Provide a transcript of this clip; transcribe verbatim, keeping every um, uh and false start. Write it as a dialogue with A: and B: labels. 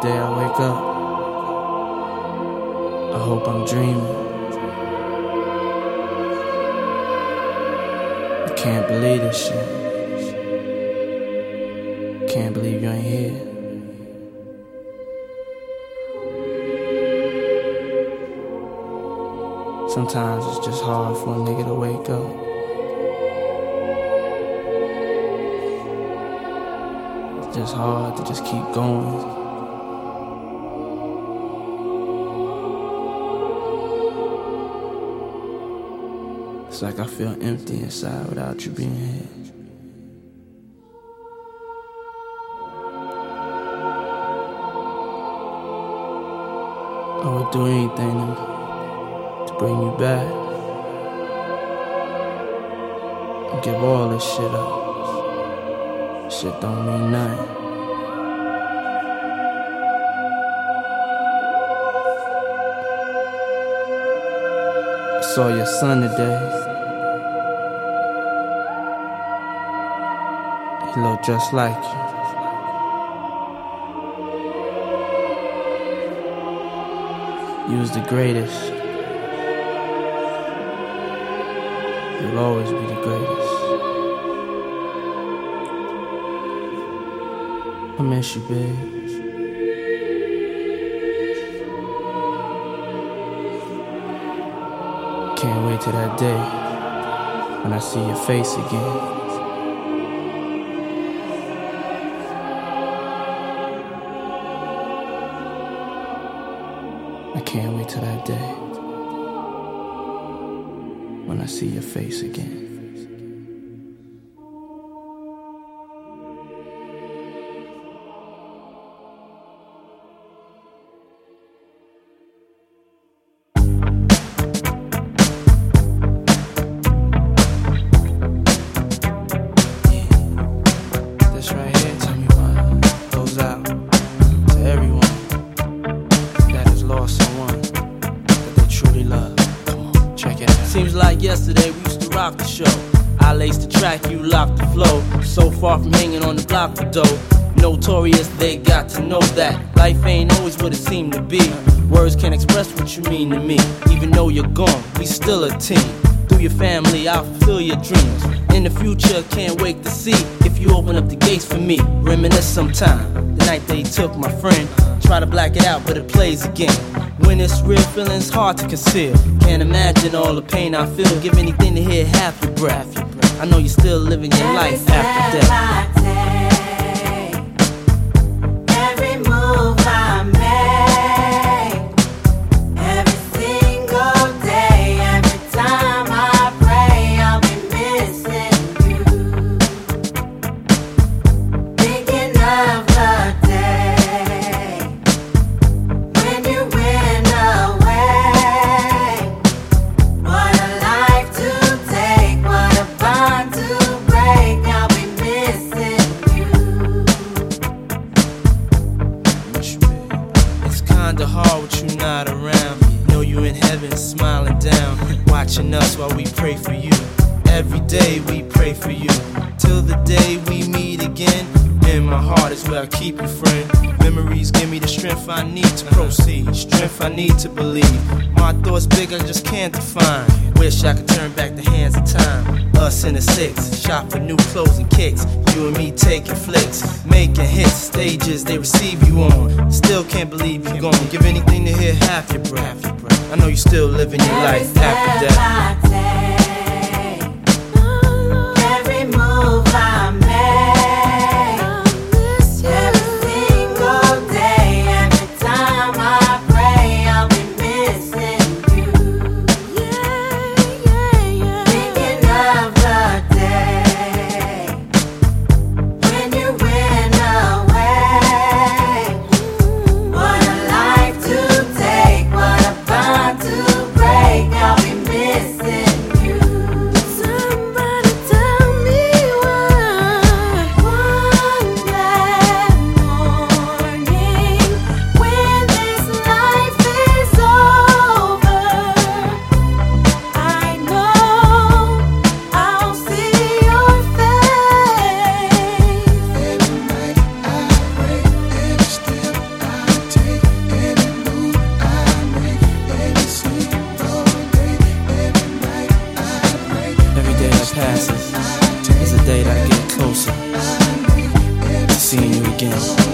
A: day I wake up, I hope I'm dreaming. I can't believe this shit. Can't believe you ain't here. Sometimes it's just hard for a nigga to wake up. It's just hard to just keep going. It's like I feel empty inside without you being here. I would do anything to, to bring you back. Give all this shit up. Shit don't mean nothing. I saw your son today. He looked just like you. You was the greatest. You'll always be the greatest. I miss you, babe. Can't wait till that day when I see your face again. I can't wait till that day when I see your face again. Seems like yesterday we used to rock the show. I laced the track, you locked the flow. So far from hanging on the block for dough. Notorious, they got to know that life ain't always what it seemed to be. Words can't express what you mean to me. Even though you're gone, we still a team. Through your family, I'll fulfill your dreams. In the future, can't wait to see if you open up the gates for me. Reminisce sometime, the night they took my friend. Try to black it out, but it plays again. When it's real, feeling's hard to conceal. Can't imagine all the pain I feel. Give anything to hear half your breath. I know you're still living your life after death.
B: Every move I make, every single day, every time I pray, I'll be missing you. Thinking of the day when you went away. What a life to take, what a bond to break. I'll be missing you.
A: It's kinda hard with you not around. Know you in heaven smiling down, watching us while we pray for you. Every day we pray for you, till the day we meet again. In my heart is where I keep you, friend. Memories give me the strength I need to proceed, strength I need to believe. My thoughts big, I just can't define. Wish I could turn back the hands of time. Us in the six, shop for new clothes and kicks. You and me taking flicks, making hits, stages they receive you on. Still can't believe you're gone. Give anything to hear half your breath. I know you still living your life after death.
B: Every move I make, every single day, every time I pray, I'll be missing you. Thinking of the day when you went away. What a life to take, what a bond to break. I'll be missing you.
A: again.